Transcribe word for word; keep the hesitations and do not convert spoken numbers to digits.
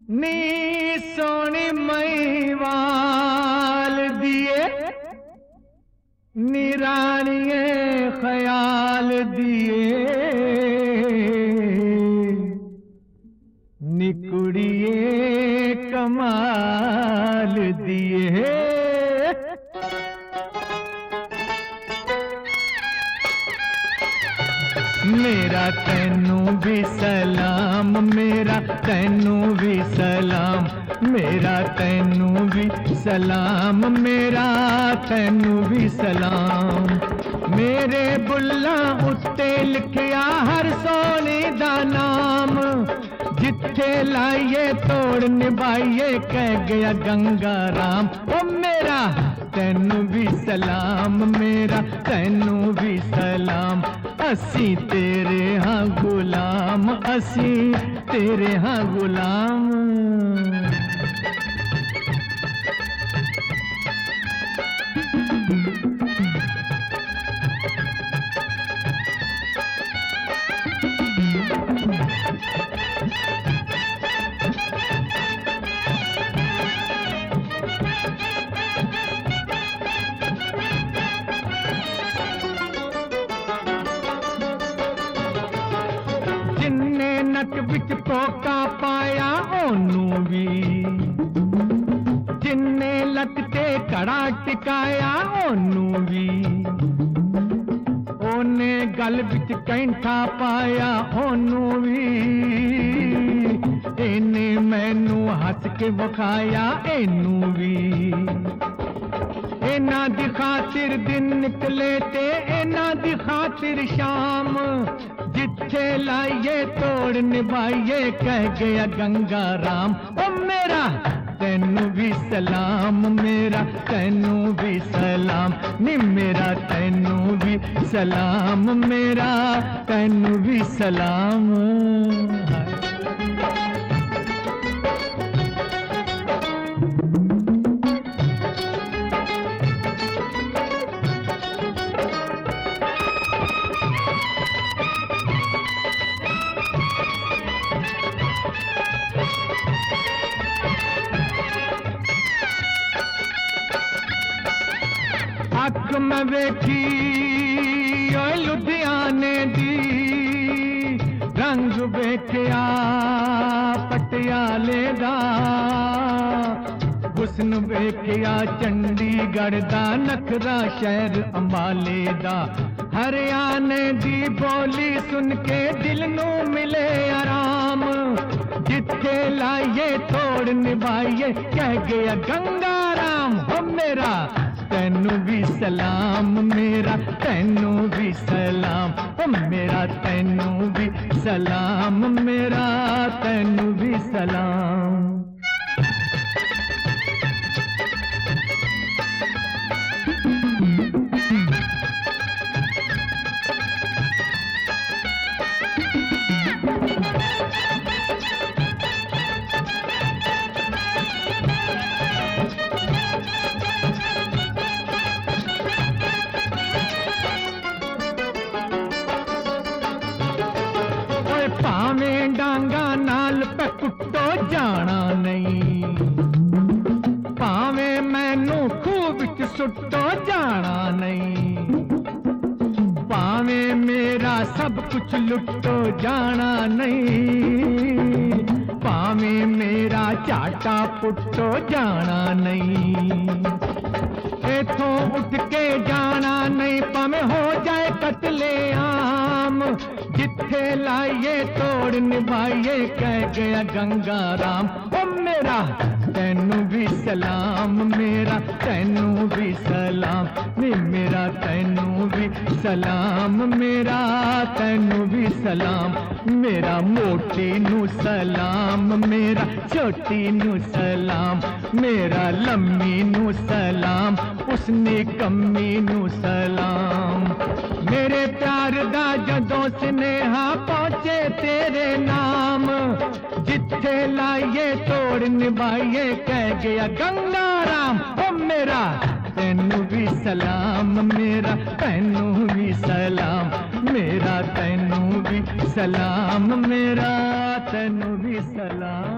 नी सोनी महिवाल दिए नी रानिए ख्याल दिए नी कुड़िए कमाल दिए। मेरा तैनू भी सलाम, मेरा तैनू भी सलाम, मेरा तैनू भी सलाम, मेरा तैनू भी सलाम। मेरे बुल्ला उत्ते लिखिया हर सोनी दा नाम, जिथे लाइए तोड़ निभाइए कह गया गंगा राम। ओ मेरा तैनू भी सलाम, मेरा तैनू भी सलाम, असी तेरे हाँ गुलाम, असी तेरे हाँ गुलाम। नक बिच पोका पाया ओनू भी, जिन्ने लकते कड़ा टिकाया ओनू भी, ओने गल बिच कैंठा पाया ओनू भी, इन्ने मैनू हस के विखाया एनू भी। इना दी खातिर दिन निकले ते इना दी खातिर शाम, जिथे लाइए तोड़ निभाइए कह गया गंगा राम। ओ मेरा तैनू भी सलाम, मेरा तैनू भी सलाम, नी मेरा तैनू भी सलाम, मेरा तैनू भी सलाम। अख मैं वेखी लुधियाने दी, रंग वेखिया पटियाले दा, हुस्न वेखिया चंडीगढ़ दा, नखरा शहर अंबाले दा। हरियाणे दी बोली सुन के दिल नू मिले आराम, जिथे लाइए तोड़ निभाइए कह गया गंगा राम। हो मेरा तैनू भी सलाम, मेरा तैनू भी सलाम, ओ मेरा तैनू भी सलाम, मेरा तैनू भी सलाम। भावें डांगा नाल पे कुट्टो जाना नहीं, भावें मैनू खूह विच सुट्टो जाना नहीं, भावें मेरा सब कुछ लुट्टो जाना नहीं, भावें मेरा चाटा पुट्टो जाना नहीं। इथों उठ के जाना नहीं भावें हो जाए कतले आम, जिथे लाइए तोड़ निभाइए कह गया गंगा राम। ओ मेरा तैनू भी सलाम, मेरा तैनू भी सलाम, नी मेरा तैनू भी सलाम, मेरा तैनू भी सलाम। मेरा मोटी नू सलाम, मेरा छोटी नू सलाम, मेरा लम्मी नू सलाम, उसने कम्मी नू सलाम। मेरे प्यार दा जदों स्नेहा पहुंचे तेरे नाम, जिथे लाइए तोड़ निभाइए कह गया गंगा राम। ओ मेरा तैनू भी सलाम, मेरा तैनू भी सलाम, मेरा तैनू भी सलाम, मेरा तैनू भी सलाम।